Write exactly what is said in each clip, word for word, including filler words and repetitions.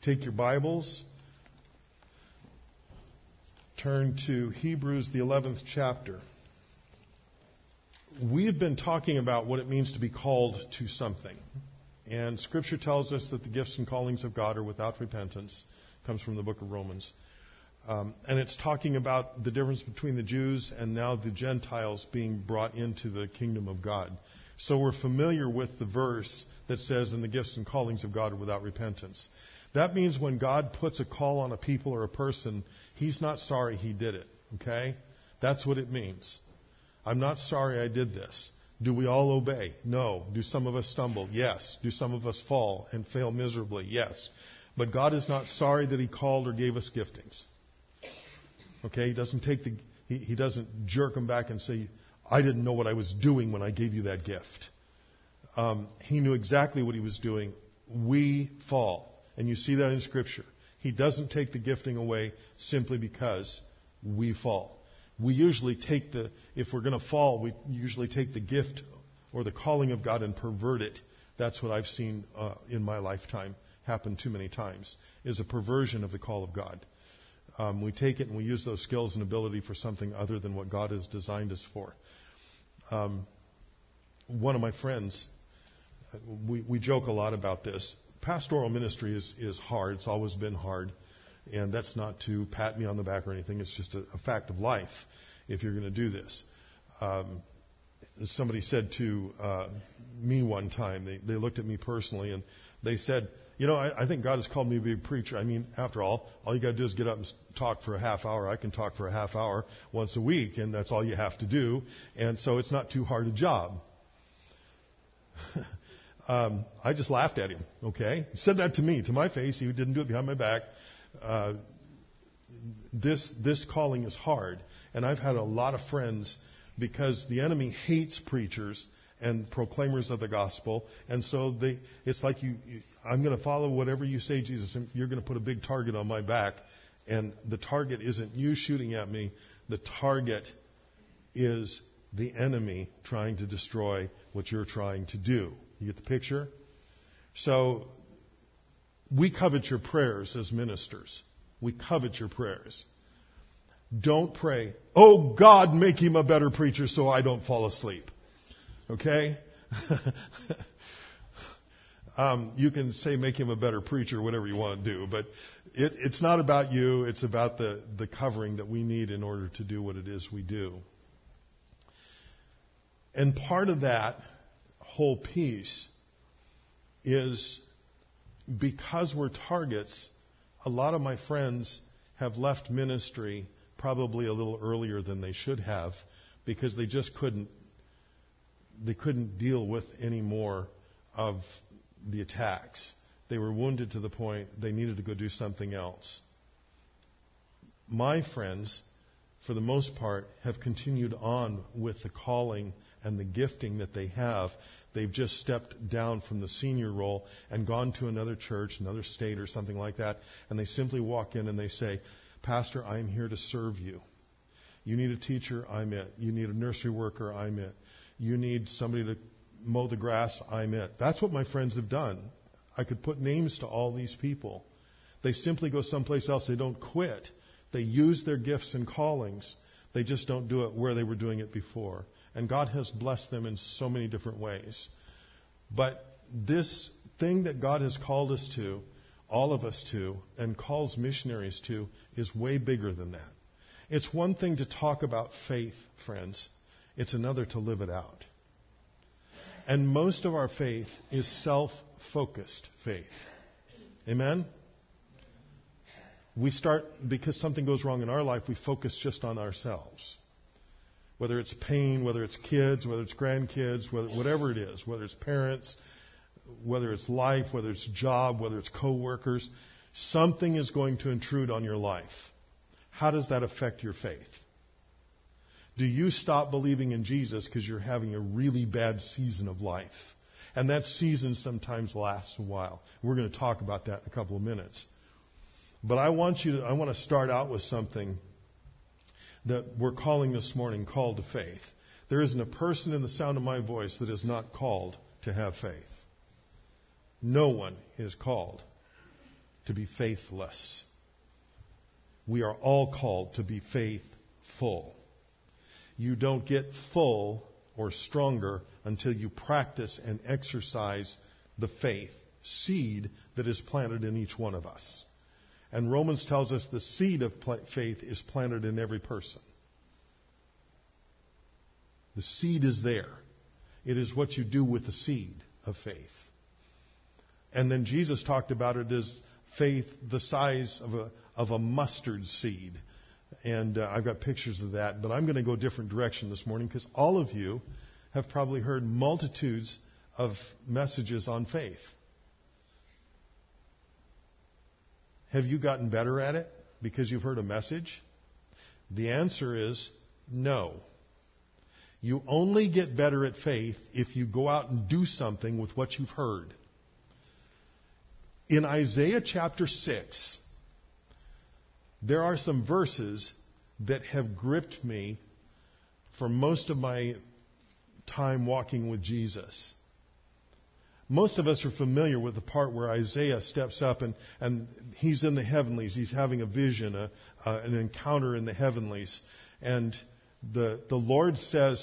Take your Bibles, turn to Hebrews, the eleventh chapter. We've been talking about what it means to be called to something. And Scripture tells us that the gifts and callings of God are without repentance. It comes from the book of Romans. Um, and it's talking about the difference between the Jews and now the Gentiles being brought into the kingdom of God. So we're familiar with the verse that says, and the gifts and callings of God are without repentance. That means when God puts a call on a people or a person, He's not sorry He did it. Okay? That's what it means. I'm not sorry I did this. Do we all obey? No. Do some of us stumble? Yes. Do some of us fall and fail miserably? Yes. But God is not sorry that He called or gave us giftings. Okay? He doesn't take the, he, he doesn't jerk them back and say, I didn't know what I was doing when I gave you that gift. Um, he knew exactly what He was doing. We fall. And you see that in Scripture. He doesn't take the gifting away simply because we fall. We usually take the, if we're going to fall, we usually take the gift or the calling of God and pervert it. That's what I've seen uh, in my lifetime happen too many times, is a perversion of the call of God. Um, we take it and we use those skills and ability for something other than what God has designed us for. Um, one of my friends, we, we joke a lot about this. Pastoral ministry is, is hard. It's always been hard. And that's not to pat me on the back or anything. It's just a, a fact of life if you're going to do this. Um, somebody said to uh, me one time, they, they looked at me personally, and they said, you know, I, I think God has called me to be a preacher. I mean, after all, all you got to do is get up and talk for a half hour. I can talk for a half hour once a week, and that's all you have to do. And so it's not too hard a job. um, I just laughed at him, okay? He said that to me, to my face. He didn't do it behind my back. Uh, this this calling is hard, and I've had a lot of friends because the enemy hates preachers and proclaimers of the gospel, and so they it's like you, you I'm going to follow whatever you say, Jesus, and you're going to put a big target on my back, and the target isn't you shooting at me, the target is the enemy trying to destroy what you're trying to do. You get the picture? So we covet your prayers as ministers. We covet your prayers. Don't pray, oh God, make him a better preacher so I don't fall asleep. Okay? um, you can say make him a better preacher, whatever you want to do, but it, it's not about you. It's about the, the covering that we need in order to do what it is we do. And part of that whole piece is because we're targets, a lot of my friends have left ministry probably a little earlier than they should have because they just couldn't they couldn't deal with any more of the attacks. They were wounded to the point they needed to go do something else. My friends, for the most part, have continued on with the calling and the gifting that they have. They've just stepped down from the senior role and gone to another church, another state or something like that, and they simply walk in and they say, Pastor, I'm here to serve you. You need a teacher, I'm it. You need a nursery worker, I'm it. You need somebody to mow the grass, I'm it. That's what my friends have done. I could put names to all these people. They simply go someplace else. They don't quit. They use their gifts and callings. They just don't do it where they were doing it before. And God has blessed them in so many different ways. But this thing that God has called us to, all of us to, and calls missionaries to, is way bigger than that. It's one thing to talk about faith, friends. It's another to live it out. And most of our faith is self-focused faith. Amen? We start, because something goes wrong in our life, we focus just on ourselves. Whether it's pain, whether it's kids, whether it's grandkids, whether, whatever it is, whether it's parents, whether it's life, whether it's job, whether it's co-workers, something is going to intrude on your life. How does that affect your faith? Do you stop believing in Jesus because you're having a really bad season of life? And that season sometimes lasts a while. We're going to talk about that in a couple of minutes. But I want you to, I want to start out with something that we're calling this morning called to faith. There isn't a person in the sound of my voice that is not called to have faith. No one is called to be faithless. We are all called to be faithful. You don't get full or stronger until you practice and exercise the faith seed that is planted in each one of us. And Romans tells us the seed of faith is planted in every person. The seed is there. It is what you do with the seed of faith. And then Jesus talked about it as faith the size of a, of a mustard seed. And uh, I've got pictures of that, but I'm going to go a different direction this morning because all of you have probably heard multitudes of messages on faith. Have you gotten better at it because you've heard a message? The answer is no. You only get better at faith if you go out and do something with what you've heard. In Isaiah chapter six, there are some verses that have gripped me for most of my time walking with Jesus. Most of us are familiar with the part where Isaiah steps up and, and he's in the heavenlies. He's having a vision, a, uh, an encounter in the heavenlies. And the, the Lord says,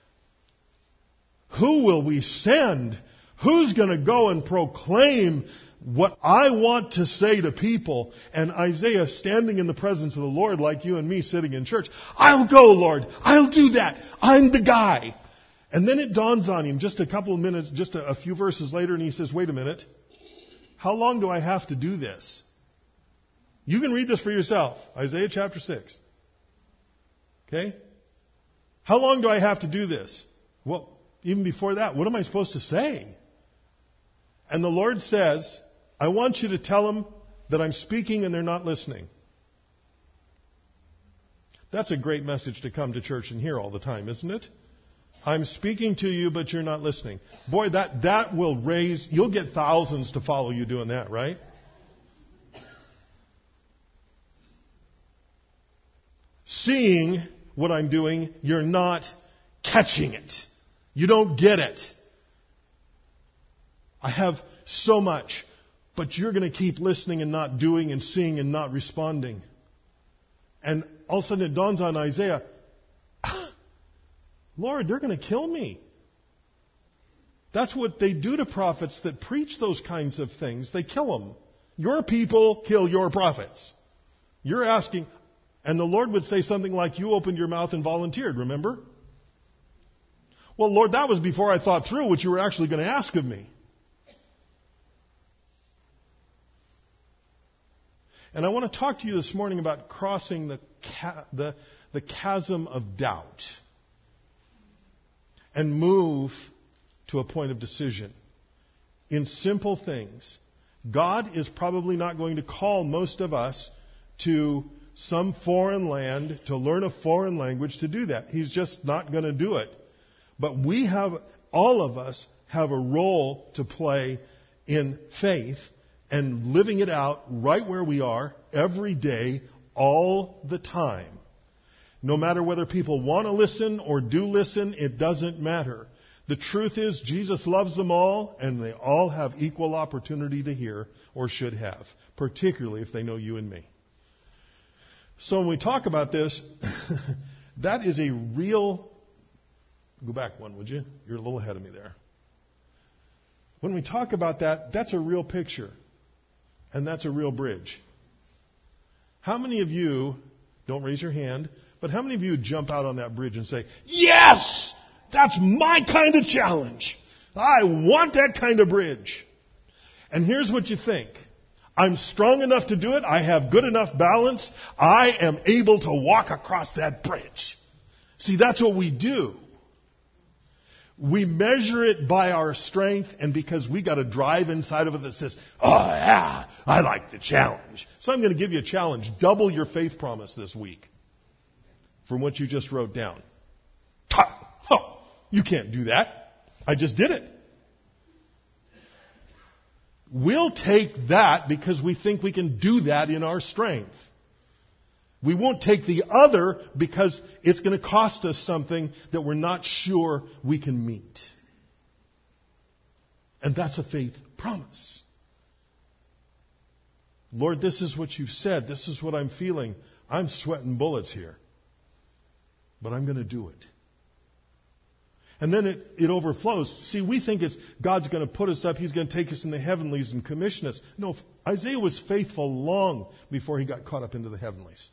"Who will we send? Who's going to go and proclaim what I want to say to people?" And Isaiah, standing in the presence of the Lord like you and me sitting in church, "I'll go, Lord. I'll do that. I'm the guy." And then it dawns on him just a couple of minutes, just a, a few verses later, and he says, "Wait a minute. How long do I have to do this?" You can read this for yourself. Isaiah chapter six. Okay? How long do I have to do this? Well, even before that, what am I supposed to say? And the Lord says, "I want you to tell them that I'm speaking and they're not listening." That's a great message to come to church and hear all the time, isn't it? I'm speaking to you, but you're not listening. Boy, that, that will raise, you'll get thousands to follow you doing that, right? Seeing what I'm doing, you're not catching it. You don't get it. I have so much, but you're going to keep listening and not doing and seeing and not responding. And all of a sudden it dawns on Isaiah, Lord, they're going to kill me. That's what they do to prophets that preach those kinds of things. They kill them. Your people kill your prophets. You're asking, and the Lord would say something like, "You opened your mouth and volunteered, remember?" Well, Lord, that was before I thought through what you were actually going to ask of me. And I want to talk to you this morning about crossing the ca- the, the chasm of doubt and move to a point of decision. In simple things, God is probably not going to call most of us to some foreign land to learn a foreign language to do that. He's just not going to do it. But we have, all of us have a role to play in faith and living it out right where we are every day, all the time. No matter whether people want to listen or do listen, it doesn't matter. The truth is, Jesus loves them all, and they all have equal opportunity to hear, or should have, particularly if they know you and me. So when we talk about this, that is a real... Go back one, would you? You're a little ahead of me there. When we talk about that, that's a real picture, and that's a real bridge. How many of you, don't raise your hand, but how many of you jump out on that bridge and say, "Yes! That's my kind of challenge. I want that kind of bridge." And here's what you think. I'm strong enough to do it. I have good enough balance. I am able to walk across that bridge. See, that's what we do. We measure it by our strength, and because we got a drive inside of it that says, "Oh yeah, I like the challenge." So I'm going to give you a challenge. Double your faith promise this week from what you just wrote down. Oh, you can't do that. I just did it. We'll take that because we think we can do that in our strength. We won't take the other because it's going to cost us something that we're not sure we can meet. And that's a faith promise. Lord, this is what you've said. This is what I'm feeling. I'm sweating bullets here. But I'm going to do it. And then it, it overflows. See, we think it's God's going to put us up. He's going to take us in the heavenlies and commission us. No, Isaiah was faithful long before he got caught up into the heavenlies.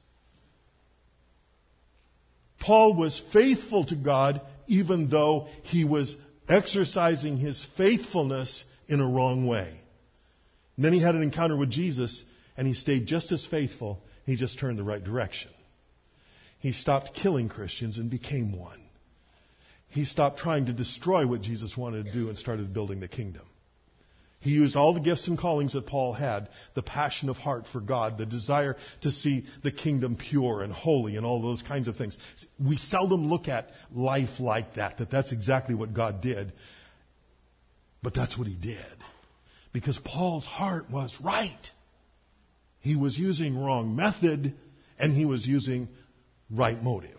Paul was faithful to God even though he was exercising his faithfulness in a wrong way. And then he had an encounter with Jesus, and he stayed just as faithful. He just turned the right direction. He stopped killing Christians and became one. He stopped trying to destroy what Jesus wanted to do and started building the kingdom. He used all the gifts and callings that Paul had, the passion of heart for God, the desire to see the kingdom pure and holy and all those kinds of things. We seldom look at life like that, that that's exactly what God did. But that's what he did. Because Paul's heart was right. He was using wrong method and he was using right motive.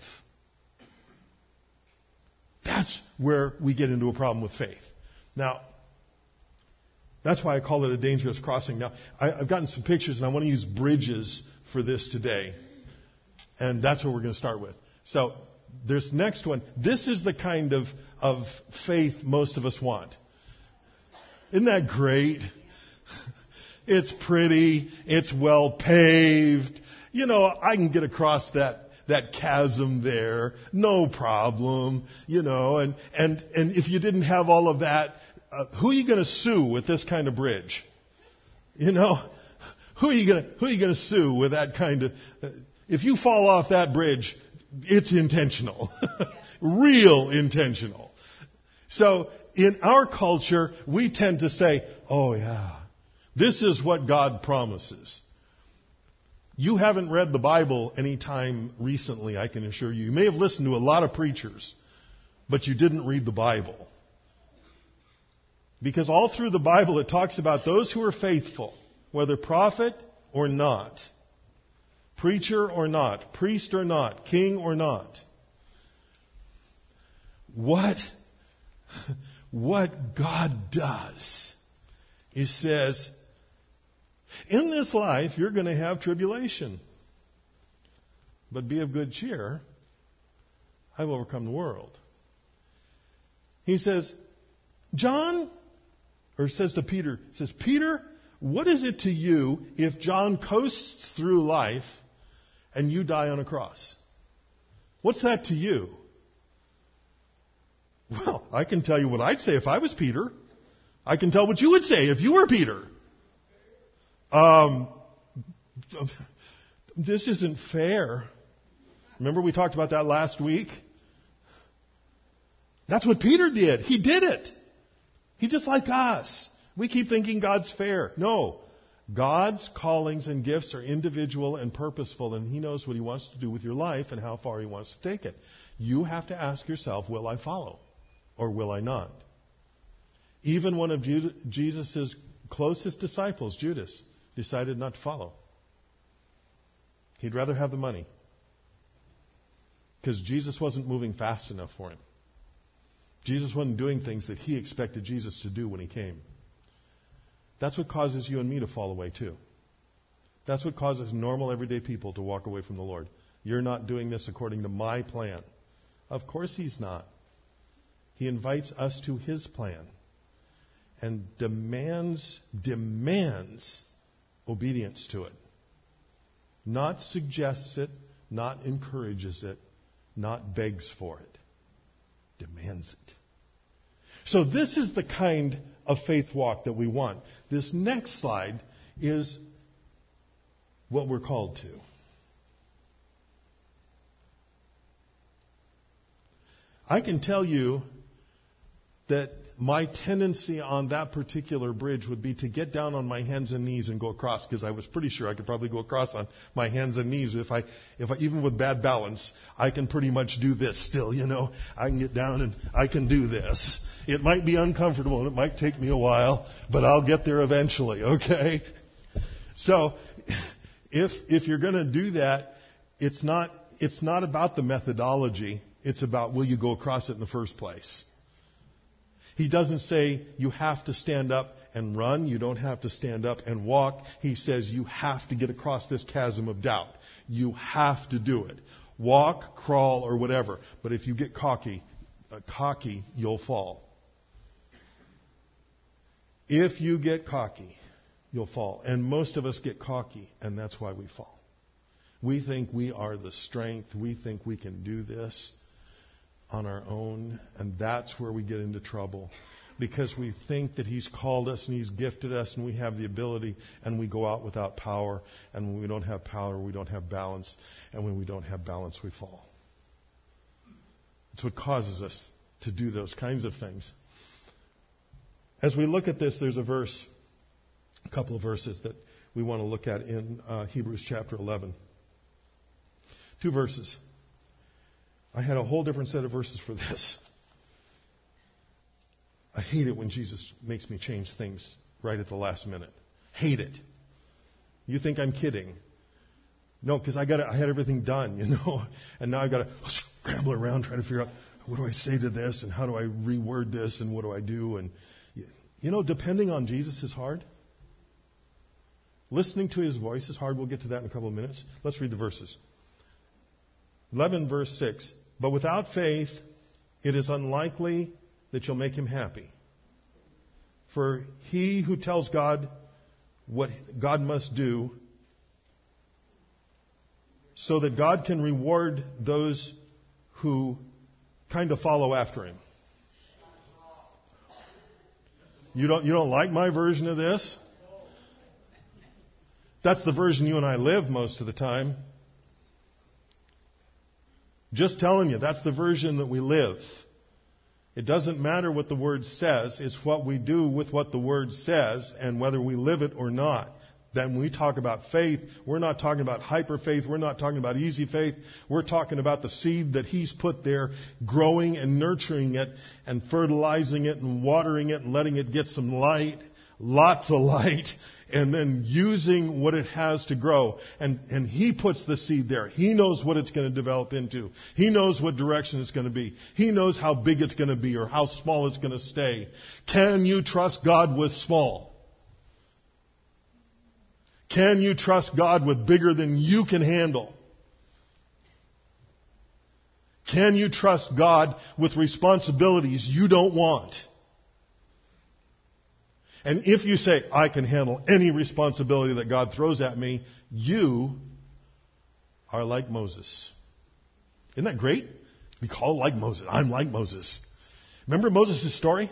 That's where we get into a problem with faith. Now, that's why I call it a dangerous crossing. Now, I, I've gotten some pictures, and I want to use bridges for this today. And that's what we're going to start with. So, this next one. This is the kind of, of faith most of us want. Isn't that great? It's pretty. It's well paved. You know, I can get across that that chasm there, no problem, you know, and, and, and if you didn't have all of that, uh, who are you going to sue with this kind of bridge? You know, who are you going to, who are you going to sue with that kind of, uh, if you fall off that bridge, it's intentional, real intentional. So in our culture, we tend to say, oh yeah, this is what God promises. You haven't read the Bible any time recently, I can assure you. You may have listened to a lot of preachers, but you didn't read the Bible. Because all through the Bible it talks about those who are faithful, whether prophet or not, preacher or not, priest or not, king or not. What, what God does is says, in this life, you're going to have tribulation. But be of good cheer. I've overcome the world. He says, John, or says to Peter, says, Peter, what is it to you if John coasts through life and you die on a cross? What's that to you? Well, I can tell you what I'd say if I was Peter. I can tell what you would say if you were Peter. Um, this isn't fair. Remember we talked about that last week? That's what Peter did. He did it. He's just like us. We keep thinking God's fair. No. God's callings and gifts are individual and purposeful, and He knows what He wants to do with your life and how far He wants to take it. You have to ask yourself, will I follow or will I not? Even one of Jesus' closest disciples, Judas, decided not to follow. He'd rather have the money. Because Jesus wasn't moving fast enough for him. Jesus wasn't doing things that he expected Jesus to do when he came. That's what causes you and me to fall away too. That's what causes normal, everyday people to walk away from the Lord. You're not doing this according to my plan. Of course He's not. He invites us to His plan and demands, demands obedience to it. Not suggests it, not encourages it, not begs for it. Demands it. So this is the kind of faith walk that we want. This next slide is what we're called to. I can tell you that my tendency on that particular bridge would be to get down on my hands and knees and go across, because I was pretty sure I could probably go across on my hands and knees. If I, if I, even with bad balance, I can pretty much do this still, you know. I can get down and I can do this. It might be uncomfortable and it might take me a while, but I'll get there eventually, okay? So, if, if you're going to do that, it's not, it's not about the methodology. It's about, will you go across it in the first place? He doesn't say you have to stand up and run. You don't have to stand up and walk. He says you have to get across this chasm of doubt. You have to do it. Walk, crawl, or whatever. But if you get cocky, uh, cocky, you'll fall. If you get cocky, you'll fall. And most of us get cocky, and that's why we fall. We think we are the strength. We think we can do this on our own, and that's where we get into trouble. Because we think that He's called us and He's gifted us and we have the ability, and we go out without power. And when we don't have power, we don't have balance. And when we don't have balance, we fall. It's what causes us to do those kinds of things. As we look at this, there's a verse, a couple of verses that we want to look at in uh, Hebrews chapter eleven. Two verses. I had a whole different set of verses for this. I hate it when Jesus makes me change things right at the last minute. Hate it. You think I'm kidding? No, because I got I had everything done, you know, and now I got to scramble around trying to figure out what do I say to this and how do I reword this and what do I do, and you know, depending on Jesus is hard. Listening to His voice is hard. We'll get to that in a couple of minutes. Let's read the verses. eleven verse six. But without faith, it is unlikely that you'll make Him happy. For he who tells God what God must do so that God can reward those who kind of follow after Him. You don't, you don't like my version of this? That's the version you and I live most of the time. Just telling you, that's the version that we live. It doesn't matter what the Word says. It's what we do with what the Word says and whether we live it or not. Then when we talk about faith, we're not talking about hyper faith. We're not talking about easy faith. We're talking about the seed that He's put there, growing and nurturing it and fertilizing it and watering it and letting it get some light, lots of light, and then using what it has to grow. And, and He puts the seed there. He knows what it's going to develop into. He knows what direction it's going to be. He knows how big it's going to be or how small it's going to stay. Can you trust God with small? Can you trust God with bigger than you can handle? Can you trust God with responsibilities you don't want? And if you say, I can handle any responsibility that God throws at me, you are like Moses. Isn't that great? Be called like Moses. I'm like Moses. Remember Moses' story?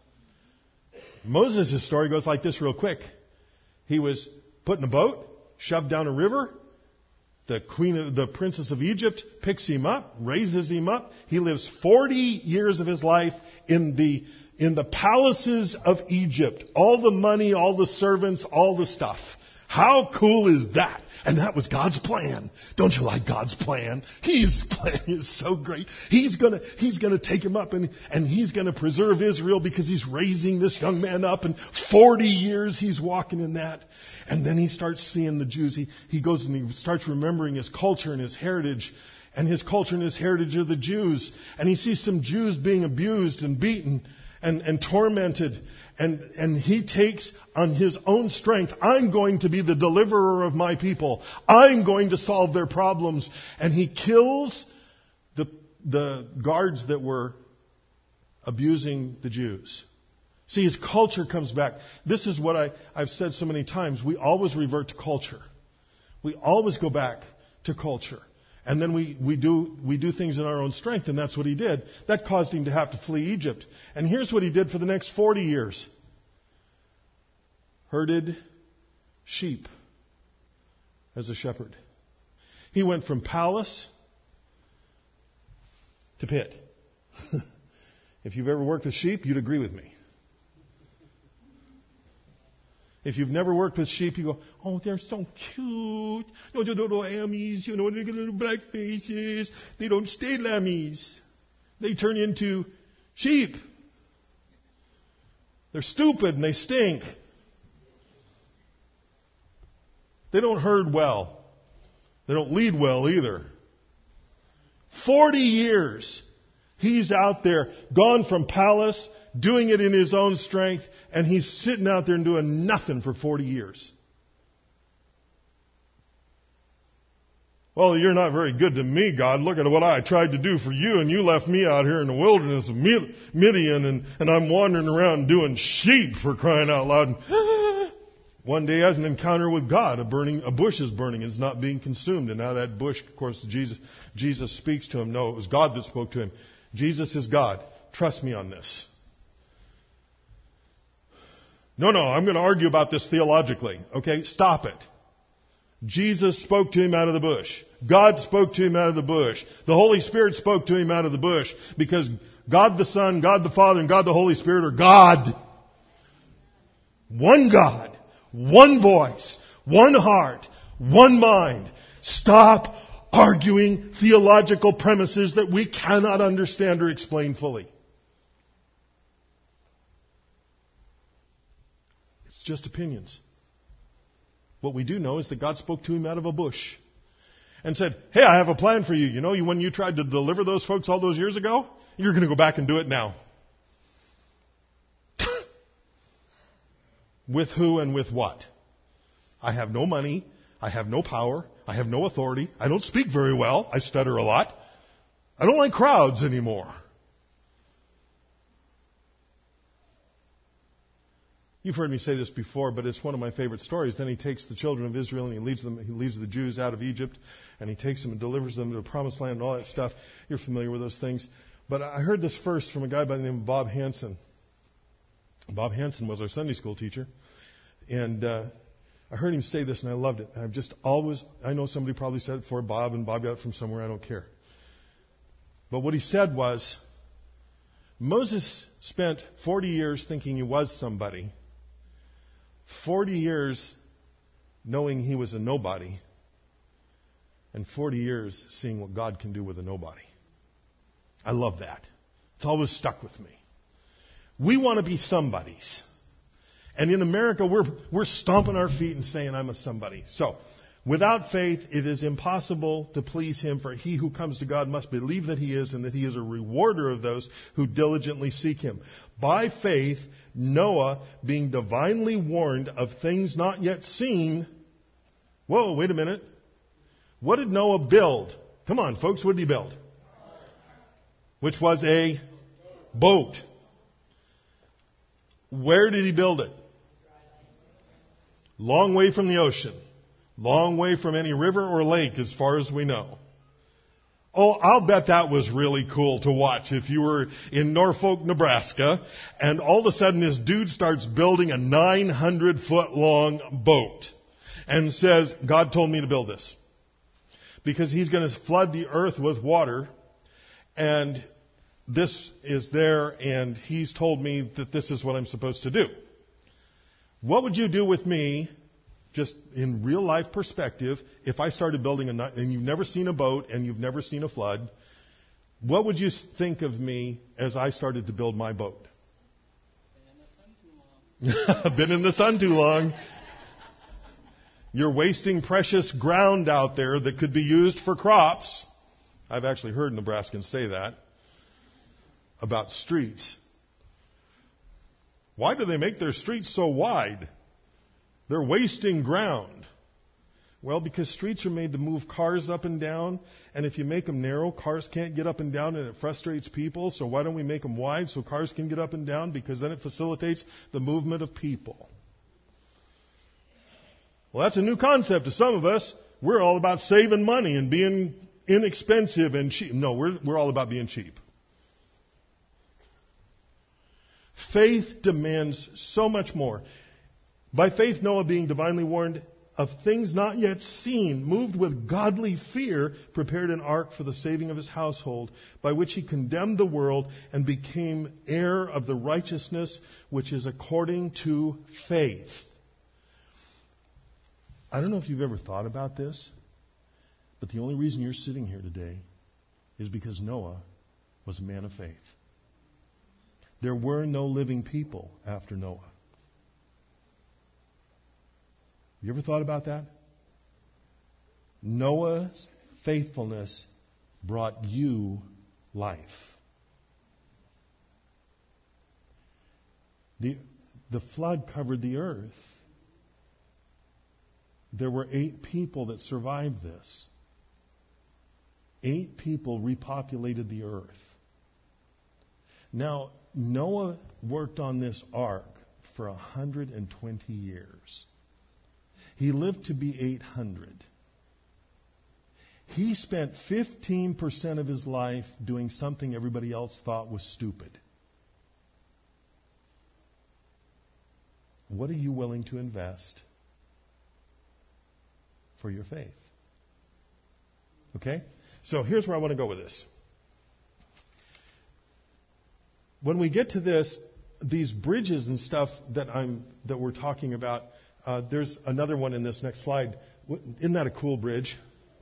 Moses' story goes like this real quick. He was put in a boat, shoved down a river. The queen of the princess of Egypt picks him up, raises him up. He lives forty years of his life in the in the palaces of Egypt. All the money, all the servants, all the stuff. How cool is that? And that was God's plan. Don't you like God's plan? His plan is so great. He's gonna, he's gonna take him up and, and he's gonna preserve Israel because he's raising this young man up, and forty years he's walking in that. And then he starts seeing the Jews. He, he goes and he starts remembering his culture and his heritage. And his culture and his heritage are the Jews. And he sees some Jews being abused and beaten and, and tormented. And, and he takes on his own strength, I'm going to be the deliverer of my people. I'm going to solve their problems. And he kills the, the guards that were abusing the Jews. See, his culture comes back. This is what I, I've said so many times. We always revert to culture. We always go back to culture. And then we, we do we do things in our own strength, and that's what he did. That caused him to have to flee Egypt. And here's what he did for the next forty years. Herded sheep as a shepherd. He went from palace to pit. If you've ever worked with sheep, you'd agree with me. If you've never worked with sheep, you go, oh, they're so cute. No, they're little lammies, you know, they get little black faces. They don't stay lammies. They turn into sheep. They're stupid and they stink. They don't herd well. They don't lead well either. Forty years he's out there, gone from palace doing it in his own strength, and he's sitting out there and doing nothing for forty years. Well, you're not very good to me, God. Look at what I tried to do for you, and you left me out here in the wilderness of Midian, and, and I'm wandering around doing sheep, for crying out loud. And one day I had an encounter with God. A burning, a bush is burning. It's not being consumed. And now that bush, of course, Jesus, Jesus speaks to him. No, it was God that spoke to him. Jesus is God. Trust me on this. No, no, I'm going to argue about this theologically. Okay, stop it. Jesus spoke to him out of the bush. God spoke to him out of the bush. The Holy Spirit spoke to him out of the bush, because God the Son, God the Father, and God the Holy Spirit are God. One God, one voice, one heart, one mind. Stop arguing theological premises that we cannot understand or explain fully. It's just opinions. What we do know is that God spoke to him out of a bush and said, hey, I have a plan for you. You know, when you tried to deliver those folks all those years ago, you're going to go back and do it now. With who and with what? I have no money. I have no power. I have no authority. I don't speak very well. I stutter a lot. I don't like crowds anymore. You've heard me say this before, but it's one of my favorite stories. Then he takes the children of Israel and he leads them, he leads the Jews out of Egypt, and he takes them and delivers them to the promised land and all that stuff. You're familiar with those things. But I heard this first from a guy by the name of Bob Hansen. Bob Hansen was our Sunday school teacher. And uh, I heard him say this, and I loved it. I've just always, I know somebody probably said it for Bob, and Bob got it from somewhere, I don't care. But what he said was, Moses spent forty years thinking he was somebody, forty years knowing he was a nobody, and forty years seeing what God can do with a nobody. I love that. It's always stuck with me. We want to be somebodies. And in America, we're, we're stomping our feet and saying, I'm a somebody. So, without faith, it is impossible to please him, for he who comes to God must believe that he is, and that he is a rewarder of those who diligently seek him. By faith, Noah, being divinely warned of things not yet seen. Whoa, wait a minute. What did Noah build? Come on, folks, what did he build? Which was a boat. Where did he build it? Long way from the ocean. Long way from any river or lake, as far as we know. Oh, I'll bet that was really cool to watch if you were in Norfolk, Nebraska, and all of a sudden this dude starts building a nine hundred foot long boat and says, God told me to build this because he's going to flood the earth with water, and this is there, and he's told me that this is what I'm supposed to do. What would you do with me, just in real life perspective, if I started building a, and you've never seen a boat and you've never seen a flood, what would you think of me as I started to build my boat? Been in the sun too long. You're wasting precious ground out there that could be used for crops. I've actually heard Nebraskans say that about streets. Why do they make their streets so wide? They're wasting ground. Well, because streets are made to move cars up and down, and if you make them narrow, cars can't get up and down, and it frustrates people. So why don't we make them wide so cars can get up and down? Because then it facilitates the movement of people. Well, that's a new concept to some of us. We're all about saving money and being inexpensive and cheap. No, we're, we're all about being cheap. Faith demands so much more. By faith, Noah, being divinely warned of things not yet seen, moved with godly fear, prepared an ark for the saving of his household, by which he condemned the world and became heir of the righteousness which is according to faith. I don't know if you've ever thought about this, but the only reason you're sitting here today is because Noah was a man of faith. There were no living people after Noah. You ever thought about that? Noah's faithfulness brought you life. The, the flood covered the earth. There were eight people that survived this. Eight people repopulated the earth. Now, Noah worked on this ark for one hundred twenty years. He lived to be eight hundred. He spent fifteen percent of his life doing something everybody else thought was stupid. What are you willing to invest for your faith? Okay? So here's where I want to go with this. When we get to this, these bridges and stuff that I'm that we're talking about, uh, there's another one in this next slide. Isn't that a cool bridge?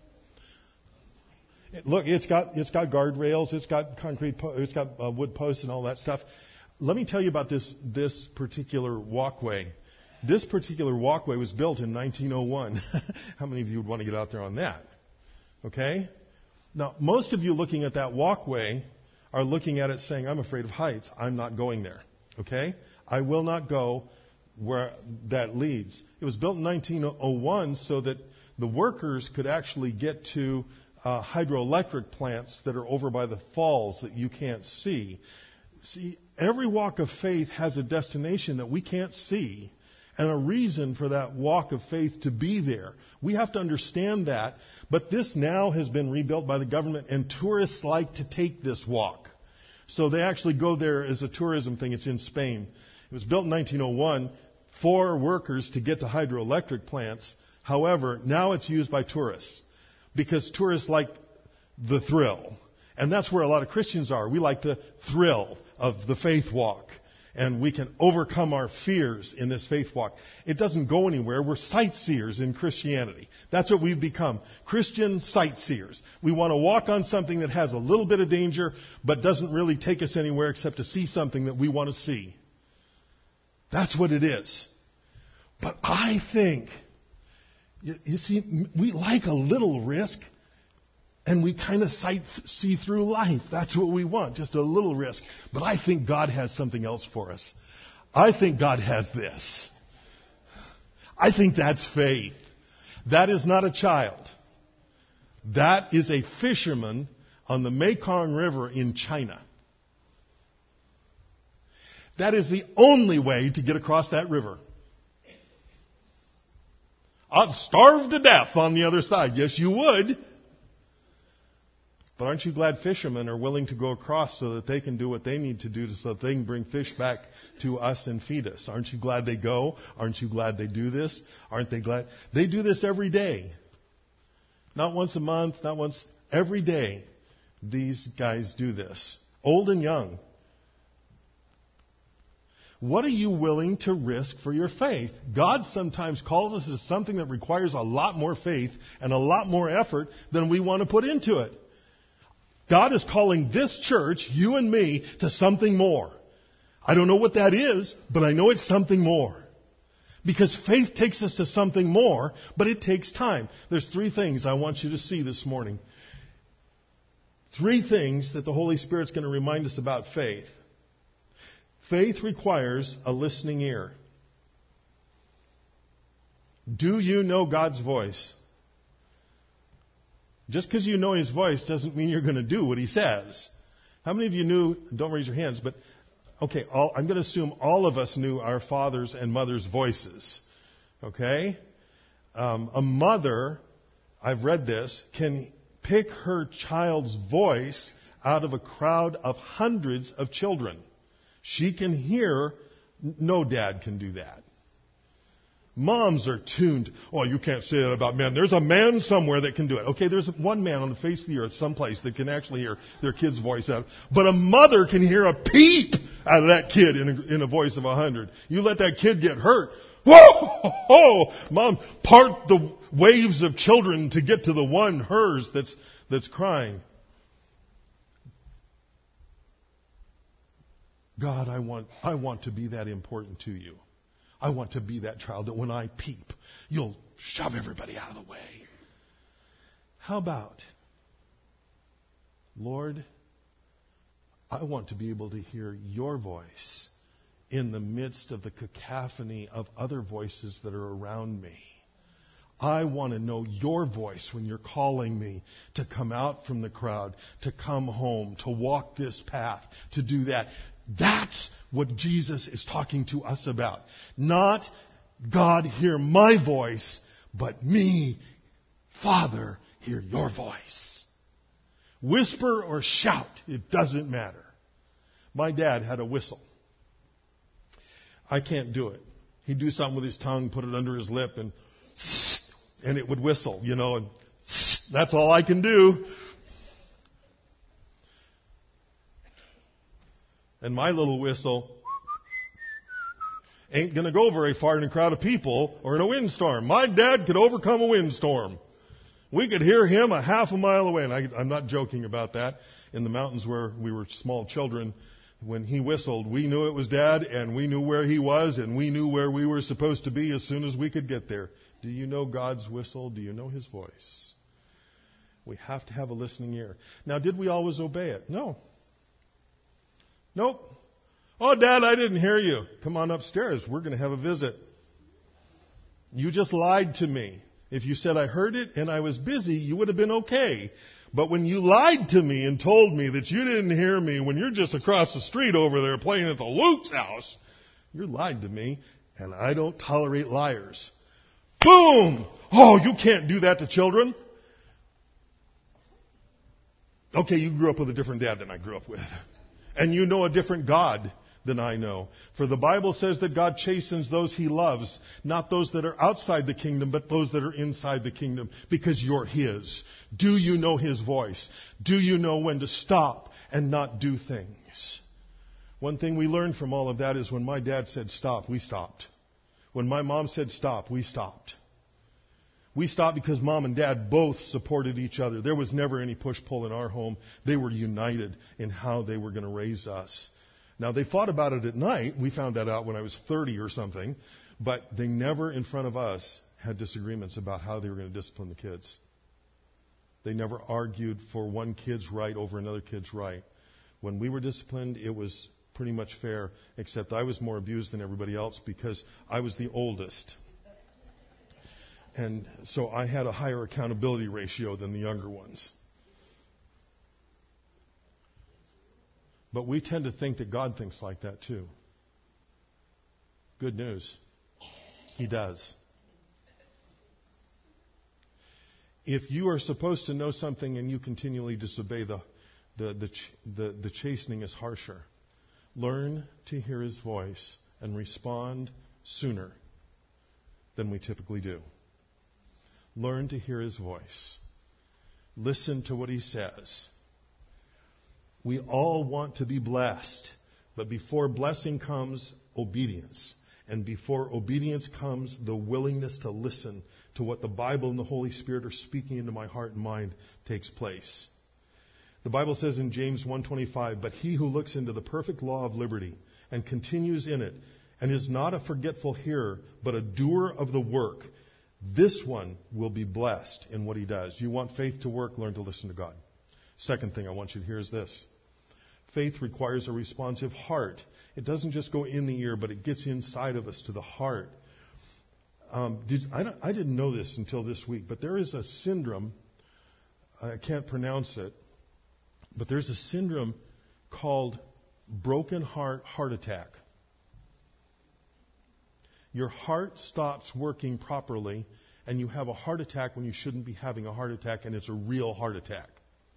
It, look, it's got it's got guardrails, it's got concrete, po- it's got uh, wood posts and all that stuff. Let me tell you about this this particular walkway. This particular walkway was built in nineteen oh one. How many of you would want to get out there on that? Okay? Now, most of you looking at that walkway are looking at it saying, I'm afraid of heights. I'm not going there. Okay? I will not go where that leads. It was built in nineteen oh one so that the workers could actually get to uh, hydroelectric plants that are over by the falls that you can't see. See, every walk of faith has a destination that we can't see and a reason for that walk of faith to be there. We have to understand that. But this now has been rebuilt by the government, and tourists like to take this walk. So they actually go there as a tourism thing. It's in Spain. It was built in nineteen oh one for workers to get to hydroelectric plants. However, now it's used by tourists because tourists like the thrill. And that's where a lot of Christians are. We like the thrill of the faith walk. And we can overcome our fears in this faith walk. It doesn't go anywhere. We're sightseers in Christianity. That's what we've become. Christian sightseers. We want to walk on something that has a little bit of danger, but doesn't really take us anywhere except to see something that we want to see. That's what it is. But I think, you, you see, we like a little risk. And we kind of sight, see through life. That's what we want, just a little risk. But I think God has something else for us. I think God has this. I think that's faith. That is not a child. That is a fisherman on the Mekong River in China. That is the only way to get across that river. I'd starve to death on the other side. Yes, you would. But aren't you glad fishermen are willing to go across so that they can do what they need to do so that they can bring fish back to us and feed us? Aren't you glad they go? Aren't you glad they do this? Aren't they glad? They do this every day. Not once a month, not once, every day these guys do this. Old and young. What are you willing to risk for your faith? God sometimes calls us to something that requires a lot more faith and a lot more effort than we want to put into it. God is calling this church, you and me, to something more. I don't know what that is, but I know it's something more. Because faith takes us to something more, but it takes time. There's three things I want you to see this morning. Three things that the Holy Spirit's going to remind us about faith. Faith requires a listening ear. Do you know God's voice? Just because you know His voice doesn't mean you're going to do what He says. How many of you knew, don't raise your hands, but, okay, all, I'm going to assume all of us knew our fathers' and mothers' voices. Okay? Um, a mother, I've read this, can pick her child's voice out of a crowd of hundreds of children. She can hear, no dad can do that. Moms are tuned. Oh, you can't say that about men. There's a man somewhere that can do it. Okay, there's one man on the face of the earth someplace that can actually hear their kid's voice out. But a mother can hear a peep out of that kid in a, in a voice of a hundred. You let that kid get hurt. Whoa! Oh, Mom, part the waves of children to get to the one, hers, that's that's crying. God, I want I want to be that important to you. I want to be that child that when I peep, you'll shove everybody out of the way. How about, Lord, I want to be able to hear your voice in the midst of the cacophony of other voices that are around me. I want to know your voice when you're calling me to come out from the crowd, to come home, to walk this path, to do that. That's what Jesus is talking to us about. Not God, hear my voice, but me, Father, hear your voice. Whisper or shout, it doesn't matter. My dad had a whistle. I can't do it. He'd do something with his tongue, put it under his lip, and and it would whistle, you know, and that's all I can do. And my little whistle ain't going to go very far in a crowd of people or in a windstorm. My dad could overcome a windstorm. We could hear him a half a mile away, and I, I'm not joking about that. In the mountains where we were small children, when he whistled, we knew it was Dad, and we knew where he was, and we knew where we were supposed to be as soon as we could get there. Do you know God's whistle? Do you know His voice? We have to have a listening ear. Now, did we always obey it? No. Nope. Oh, Dad, I didn't hear you. Come on upstairs. We're going to have a visit. You just lied to me. If you said I heard it and I was busy, you would have been okay. But when you lied to me and told me that you didn't hear me when you're just across the street over there playing at the Luke's house, you lied to me, and I don't tolerate liars. Boom! Oh, you can't do that to children. Okay, you grew up with a different dad than I grew up with. And you know a different God than I know. For the Bible says that God chastens those He loves, not those that are outside the kingdom, but those that are inside the kingdom, because you're His. Do you know His voice? Do you know when to stop and not do things? One thing we learned from all of that is when my dad said stop, we stopped. When my mom said stop, we stopped. We stopped because Mom and Dad both supported each other. There was never any push-pull in our home. They were united in how they were going to raise us. Now, they fought about it at night. We found that out when I was thirty or something. But they never, in front of us, had disagreements about how they were going to discipline the kids. They never argued for one kid's right over another kid's right. When we were disciplined, it was pretty much fair, except I was more abused than everybody else because I was the oldest. And so I had a higher accountability ratio than the younger ones. But we tend to think that God thinks like that too. Good news. He does. If you are supposed to know something and you continually disobey, the, the, the, the, the chastening is harsher. Learn to hear His voice and respond sooner than we typically do. Learn to hear His voice. Listen to what He says. We all want to be blessed, but before blessing comes obedience. And before obedience comes the willingness to listen to what the Bible and the Holy Spirit are speaking into my heart and mind takes place. The Bible says in James one twenty-five, but he who looks into the perfect law of liberty and continues in it, and is not a forgetful hearer, but a doer of the work, this one will be blessed in what he does. You want faith to work, learn to listen to God. Second thing I want you to hear is this. Faith requires a responsive heart. It doesn't just go in the ear, but it gets inside of us to the heart. Um, did, I, don't, I didn't know this until this week, but there is a syndrome. I can't pronounce it, but there's a syndrome called broken heart heart attack. Your heart stops working properly, and you have a heart attack when you shouldn't be having a heart attack, and it's a real heart attack.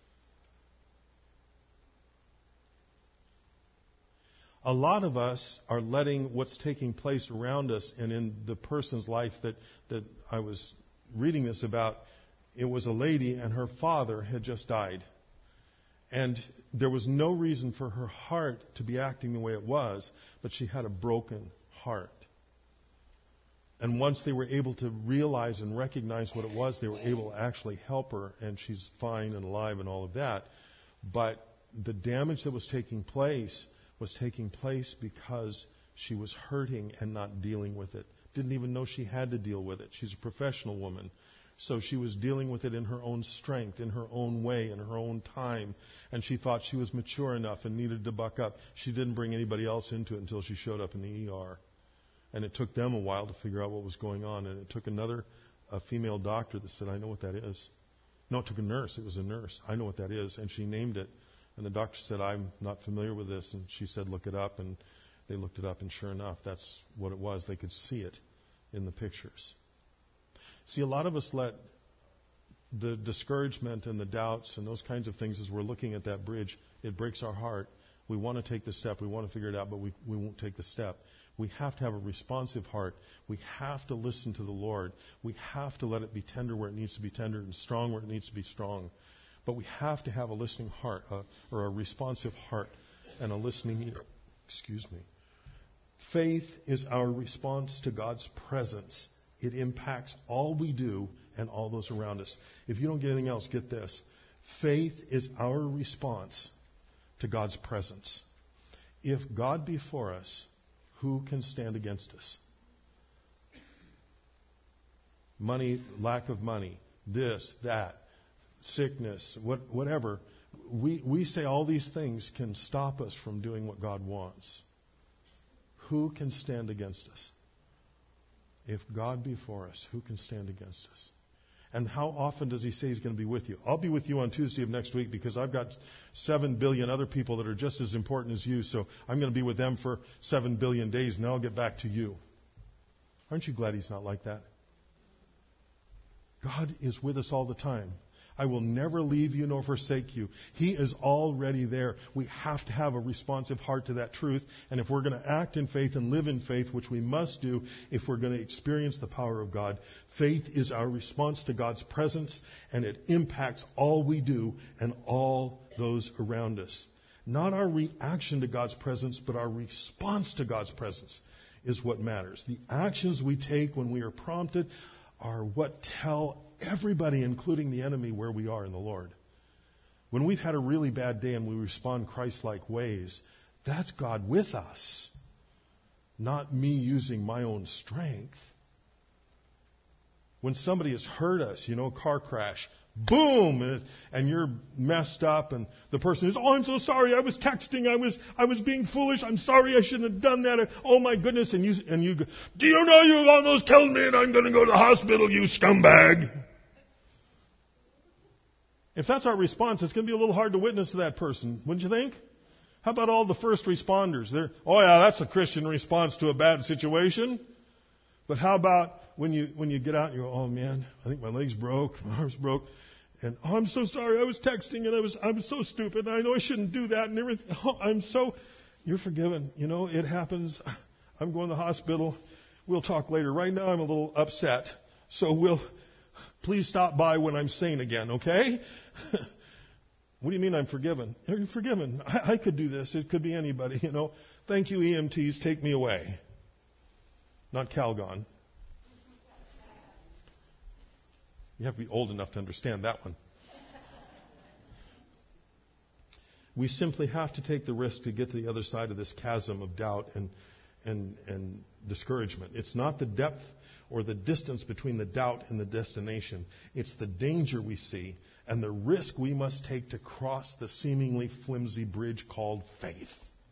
A lot of us are letting what's taking place around us, and in the person's life that, that I was reading this about, it was a lady and her father had just died. And there was no reason for her heart to be acting the way it was, but she had a broken heart. And once they were able to realize and recognize what it was, they were able to actually help her, and she's fine and alive and all of that. But the damage that was taking place was taking place because she was hurting and not dealing with it. Didn't even know she had to deal with it. She's a professional woman. So she was dealing with it in her own strength, in her own way, in her own time. And she thought she was mature enough and needed to buck up. She didn't bring anybody else into it until she showed up in the E R. And it took them a while to figure out what was going on. And it took another a female doctor that said, I know what that is. No, it took a nurse. It was a nurse. I know what that is. And she named it. And the doctor said, I'm not familiar with this. And she said, look it up. And they looked it up. And sure enough, that's what it was. They could see it in the pictures. See, a lot of us let the discouragement and the doubts and those kinds of things, as we're looking at that bridge, it breaks our heart. We want to take the step. We want to figure it out, but we, we won't take the step. We have to have a responsive heart. We have to listen to the Lord. We have to let it be tender where it needs to be tender and strong where it needs to be strong. But we have to have a listening heart, uh, or a responsive heart and a listening ear. Excuse me. Faith is our response to God's presence. It impacts all we do and all those around us. If you don't get anything else, get this. Faith is our response to God's presence. If God be for us, who can stand against us? Money, lack of money, this, that, sickness, what, whatever. We, we say all these things can stop us from doing what God wants. Who can stand against us? If God be for us, who can stand against us? And how often does he say he's going to be with you? I'll be with you on Tuesday of next week because I've got seven billion other people that are just as important as you. So I'm going to be with them for seven billion days, and then I'll get back to you. Aren't you glad he's not like that? God is with us all the time. I will never leave you nor forsake you. He is already there. We have to have a responsive heart to that truth. And if we're going to act in faith and live in faith, which we must do if we're going to experience the power of God, faith is our response to God's presence, and it impacts all we do and all those around us. Not our reaction to God's presence, but our response to God's presence is what matters. The actions we take when we are prompted are what tell everybody, including the enemy, where we are in the Lord. When we've had a really bad day and we respond Christ-like ways, that's God with us, not me using my own strength. When somebody has hurt us, you know, car crash, boom, and, and you're messed up, and the person is, oh, I'm so sorry, I was texting, I was I was being foolish, I'm sorry, I shouldn't have done that, oh my goodness, and you and you go, do you know you almost killed me and I'm going to go to the hospital, you scumbag? If that's our response, it's going to be a little hard to witness to that person, wouldn't you think? How about all the first responders? They're, oh yeah, that's a Christian response to a bad situation. But how about when you when you get out and you go, oh man, I think my leg's broke, my arm's broke, and oh, I'm so sorry, I was texting and I was I was so stupid, and I know I shouldn't do that and everything. Oh, I'm so, you're forgiven. You know, it happens. I'm going to the hospital. We'll talk later. Right now I'm a little upset, so we'll, please stop by when I'm sane again, okay? What do you mean I'm forgiven? You're forgiven. I, I could do this. It could be anybody, you know. Thank you, E M Ts. Take me away. Not Calgon. You have to be old enough to understand that one. We simply have to take the risk to get to the other side of this chasm of doubt and, and, and discouragement. It's not the depth or the distance between the doubt and the destination. It's the danger we see and the risk we must take to cross the seemingly flimsy bridge called faith.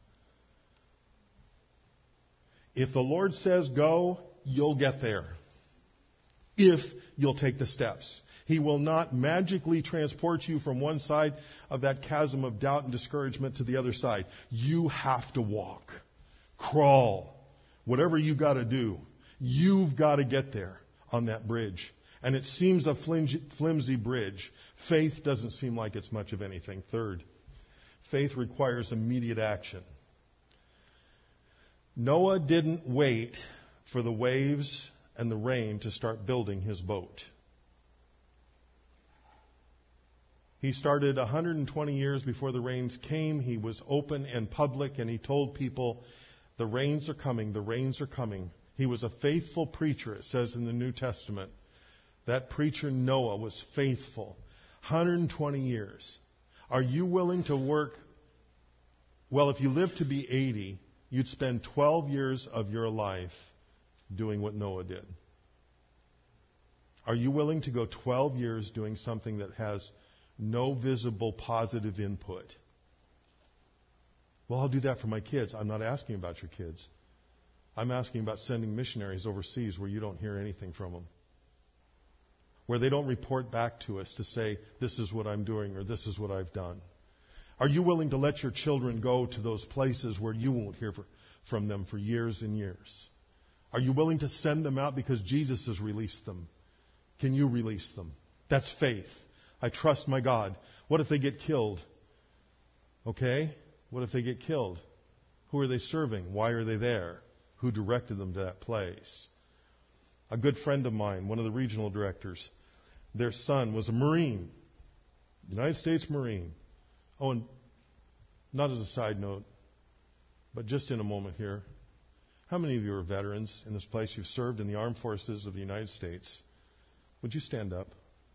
If the Lord says go, you'll get there. If you'll take the steps. He will not magically transport you from one side of that chasm of doubt and discouragement to the other side. You have to walk, crawl, whatever you got to do. You've got to get there on that bridge. And it seems a flimsy, flimsy bridge. Faith doesn't seem like it's much of anything. Third, faith requires immediate action. Noah didn't wait for the waves and the rain to start building his boat. He started one hundred twenty years before the rains came. He was open and public, and he told people, the rains are coming, the rains are coming. He was a faithful preacher, it says in the New Testament. That preacher Noah was faithful. one hundred twenty years. Are you willing to work? Well, if you live to be eighty, you'd spend twelve years of your life doing what Noah did. Are you willing to go twelve years doing something that has no visible positive input? Well, I'll do that for my kids. I'm not asking about your kids. I'm asking about sending missionaries overseas where you don't hear anything from them, where they don't report back to us to say, this is what I'm doing or this is what I've done. Are you willing to let your children go to those places where you won't hear from them for years and years? Are you willing to send them out because Jesus has released them? Can you release them? That's faith. I trust my God. What if they get killed? Okay? What if they get killed? Who are they serving? Why are they there? Who directed them to that place? A good friend of mine, one of the regional directors, their son was a Marine, United States Marine. Oh, and not as a side note, but just in a moment here, how many of you are veterans in this place? You've served in the armed forces of the United States. Would you stand up?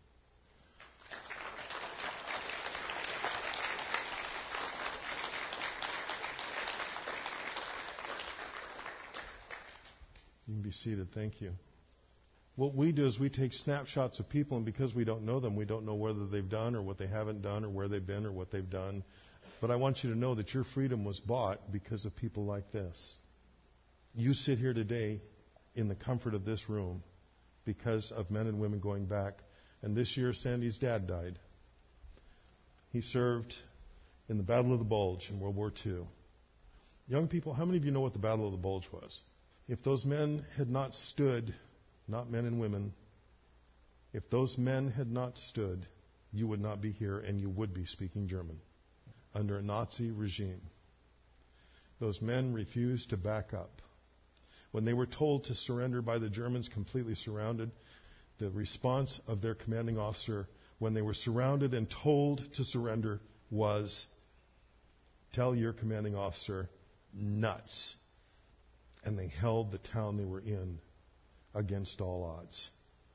You can be seated. Thank you. What we do is we take snapshots of people, and because we don't know them, we don't know whether they've done or what they haven't done or where they've been or what they've done. But I want you to know that your freedom was bought because of people like this. You sit here today in the comfort of this room because of men and women going back. And this year, Sandy's dad died. He served in the Battle of the Bulge in World War Two. Young people, how many of you know what the Battle of the Bulge was? If those men had not stood, not men and women, if those men had not stood, you would not be here and you would be speaking German under a Nazi regime. Those men refused to back up. When they were told to surrender by the Germans, completely surrounded, the response of their commanding officer when they were surrounded and told to surrender was, tell your commanding officer, nuts. And they held the town they were in against all odds.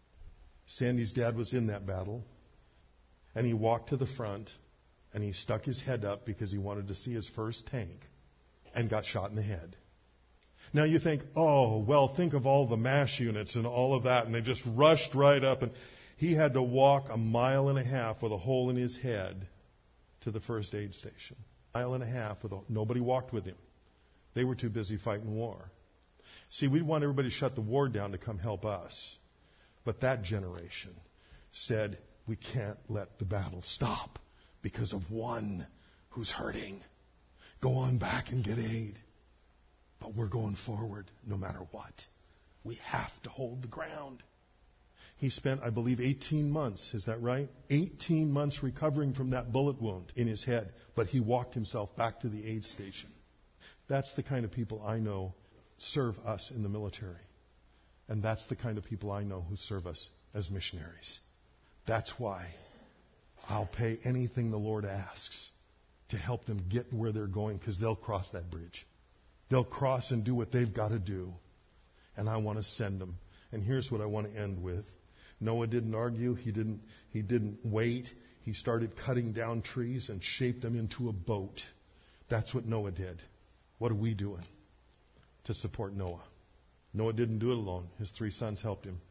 Sandy's dad was in that battle, and he walked to the front, and he stuck his head up because he wanted to see his first tank, and got shot in the head. Now you think, oh, well, think of all the MASH units and all of that, and they just rushed right up, and he had to walk a mile and a half with a hole in his head to the first aid station. A mile and a half with a, nobody walked with him. They were too busy fighting war. See, we want everybody to shut the war down to come help us. But that generation said, we can't let the battle stop because of one who's hurting. Go on back and get aid. But we're going forward no matter what. We have to hold the ground. He spent, I believe, eighteen months. Is that right? eighteen months recovering from that bullet wound in his head. But he walked himself back to the aid station. That's the kind of people I know serve us in the military. And that's the kind of people I know who serve us as missionaries. That's why I'll pay anything the Lord asks to help them get where they're going, because they'll cross that bridge. They'll cross and do what they've got to do. And I want to send them. And here's what I want to end with. Noah didn't argue. He didn't, he didn't wait. He started cutting down trees and shaped them into a boat. That's what Noah did. What are we doing to support Noah? Noah didn't do it alone. His three sons helped him.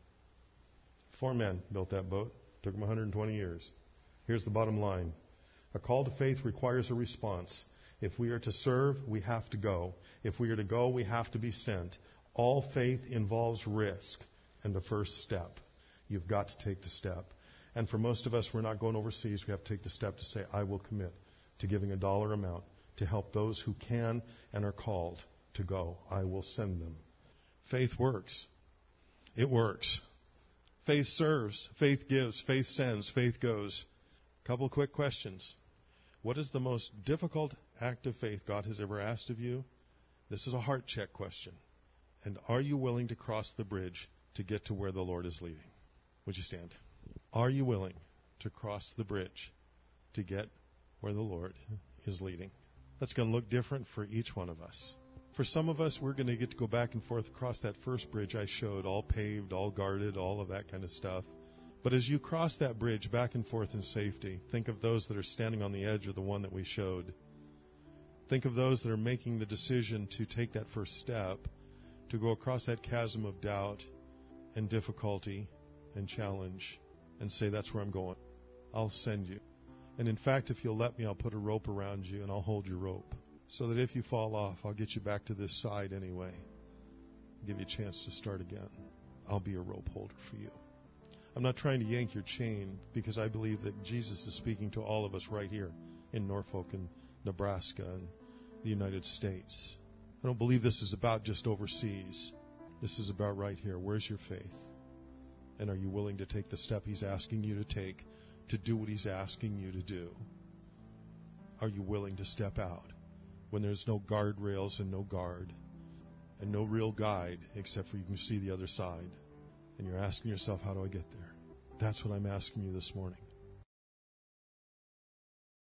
Four men built that boat. Took them one hundred twenty years. Here's the bottom line. A call to faith requires a response. If we are to serve, we have to go. If we are to go, we have to be sent. All faith involves risk and the first step. You've got to take the step. And for most of us, we're not going overseas. We have to take the step to say, I will commit to giving a dollar amount to help those who can and are called to go. I will send them. Faith works. It works. Faith serves. Faith gives. Faith sends. Faith goes. A couple quick questions. What is the most difficult act of faith God has ever asked of you? This is a heart check question. And are you willing to cross the bridge to get to where the Lord is leading? Would you stand? Are you willing to cross the bridge to get where the Lord is leading? That's going to look different for each one of us. For some of us, we're going to get to go back and forth across that first bridge I showed, all paved, all guarded, all of that kind of stuff. But as you cross that bridge back and forth in safety, think of those that are standing on the edge of the one that we showed. Think of those that are making the decision to take that first step, to go across that chasm of doubt and difficulty and challenge and say, that's where I'm going. I'll send you. And in fact, if you'll let me, I'll put a rope around you and I'll hold your rope. So that if you fall off, I'll get you back to this side anyway. Give you a chance to start again. I'll be a rope holder for you. I'm not trying to yank your chain, because I believe that Jesus is speaking to all of us right here in Norfolk and Nebraska and the United States. I don't believe this is about just overseas. This is about right here. Where's your faith? And are you willing to take the step He's asking you to take to do what He's asking you to do? Are you willing to step out when there's no guardrails and no guard and no real guide except for you can see the other side? And you're asking yourself, how do I get there? That's what I'm asking you this morning.